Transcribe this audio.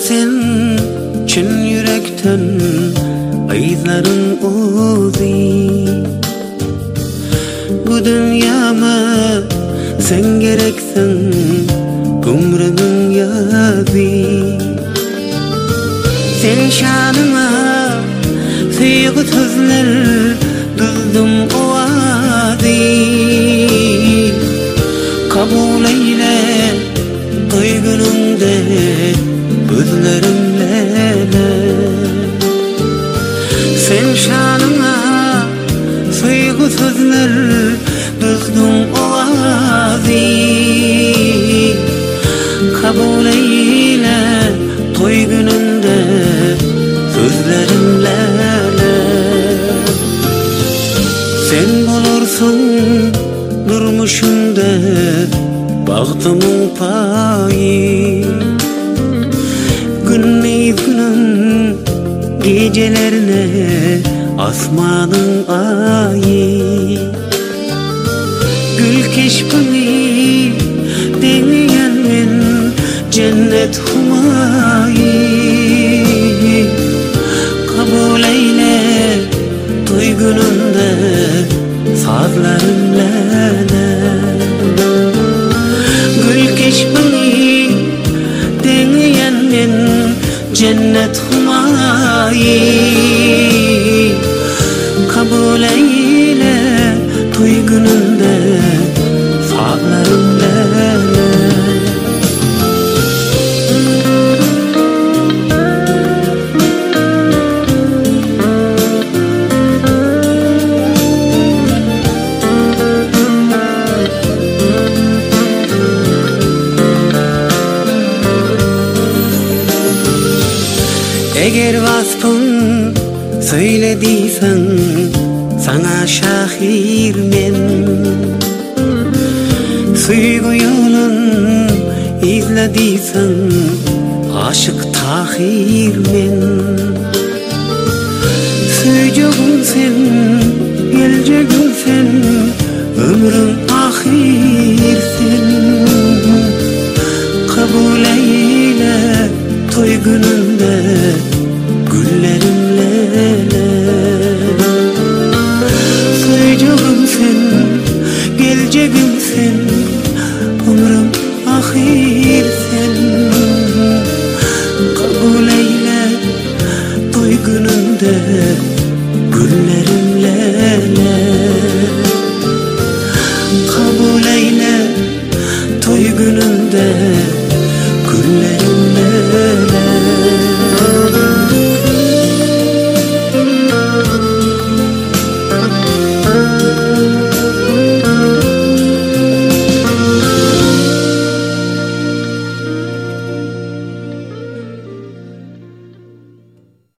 sen çin yürekten ayızların ozi. Bu dünyama sen gereksen ömrümün yazı. Sen şanıma sıyığı sözler düzdüm ovazi. Kabul eyle toy gününde gözlerimle. Sen şanıma sıyığı sözler düzdüm ovazi. Kabul eyle toy gününde sözlerimle. Sen bulursun durmuşumda bahtımın payı. Günmeyiz günün gecelerine asmanın ayı. Gül keşfimi demeyen men cennet humayı. Kabul eyle toy gününde sazlarımla. Gül keşfimi demeyen men cennet humayı. Kabul eyle toy gününde sazlarımla. Eğer vasfın söylediysen sana şahir men. Suygu yolun izlediysen aşık tahir men. Suycugum sen, gelecegum sen, ömrüm ahir sen. Kabul eyle toy gününde güllerimle. Suycugum sen, gelecegum sen, ömrüm ahir sen. Kabul eyle toy gününde güllerimle. Kabul eyle toy gününde güllerimle.